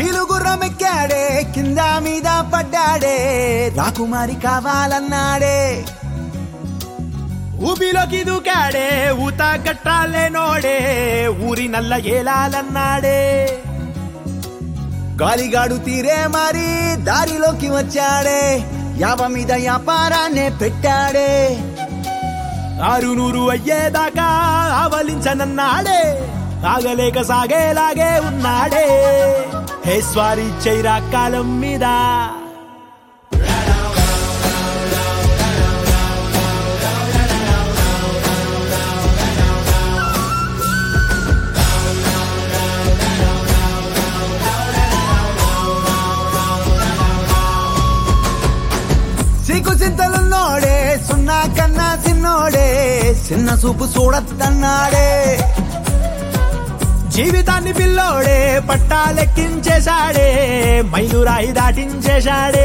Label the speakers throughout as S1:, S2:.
S1: కీలుగుర్రమెక్కాడే కింద మీద పడ్డాడే రాకుమారి కావాలన్నాడే ఊబిలోకి దూకాడే ఊత గట్టాలేనోడే ఊరి నల్ల ఏలాలన్నాడే గాలిగాడు తీరే మరి దారిలోకి వచ్చాడే యావ మీద వ్యాపారాన్నే పెట్టాడే 600 అయ్యేదాకా ఆవలించనన్నాడే ఆగలేక సాగేలాగే ఉన్నాడే హే స్వారీ చైరా కాలం మీద సిగ్గు చింతలున్నోడే సున్నా కన్నా చిన్నోడే చిన్న చూపు చూడద్దన్నాడే జీవితాన్ని పిల్లోడే పట్టాలెక్కించేశాడే మైలురాయి దాటించేశాడే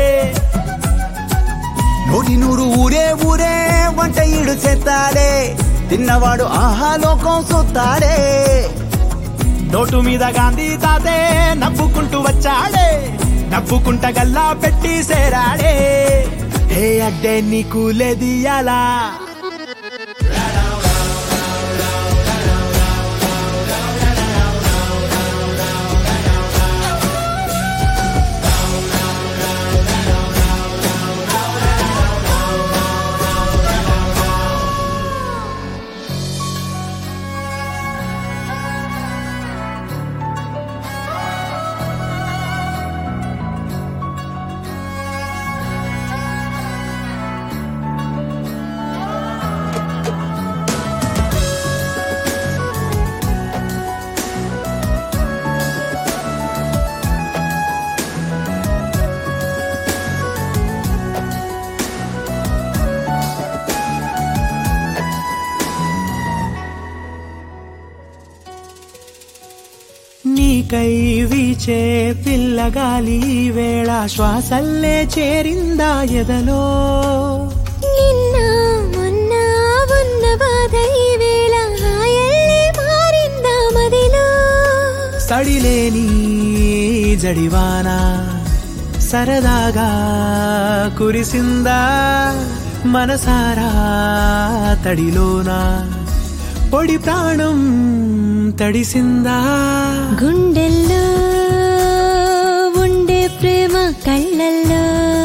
S1: 100 ఊరే ఊరే వంట ఈడు చేస్తాడే తిన్నవాడు ఆహాలోకం చూస్తాడే నోటు మీద గాంధీ తాతే నవ్వుకుంటూ వచ్చాడే నవ్వుకుంట గల్లా పెట్టి సేరాడే హే అడ్డే నీకు లేదియాలా నీకై వీచే పిల్లగాలి వేళ శ్వాసల్లే చేరిందా ఎదలో
S2: నిన్న మొన్న ఉన్న బాధ ఈ వేళ హాయల్లే మారిందా మదిలో
S1: సడిలేని జడివానా సరదాగా కురిసిందా మనసారా తడిలోనా పొడి ప్రాణం తడిసిందా
S2: గుండెల్లో ఉండే ప్రేమ కళ్ళల్లో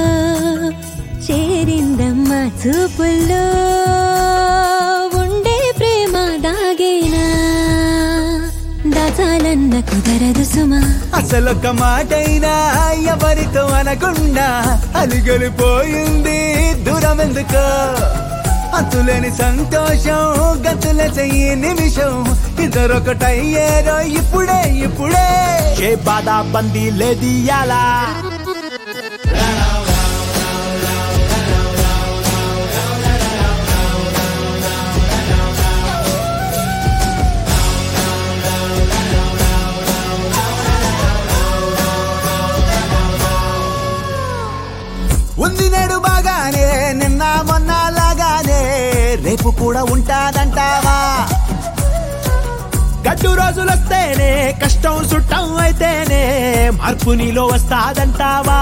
S2: చేరిందమ్మా చూపుల్లో ఉండే ప్రేమ దాగేనా దాచాలన్న కుదరదు సుమా
S1: అసలొక్క మాటైనా ఎవరితో అనకుండా అలిగలిపోయింది దూరం ఎందుకో అంతులేని సంతోషం గతుల చెయ్యి నిమిషం ఇద్దరొకటయ్యేరో ఇప్పుడే ఇప్పుడే ఏ బాధ బందీ లేదియాలా ఉంది నేడు బాగానే నిన్న మొన్న లాగానే రేపు కూడా ఉంటాదంటావా గడ్డు రోజులొస్తేనే కష్టం సుట్టం అయితేనే మార్పు నీలో వస్తాదంటావా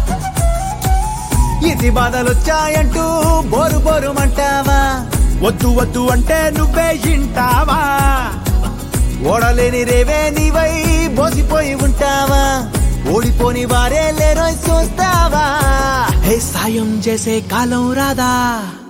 S1: ఇది బాధలొచ్చాయంటూ బోరు బోరుమంటావా వద్దు వద్దు అంటే నువ్వే ఇంటావా ఓడలేని రేవే నీవై బోసిపోయి ఉంటావా ఓడిపోని వారే లేరో చూస్తావా హే సాయం చేసే కాలం రాదా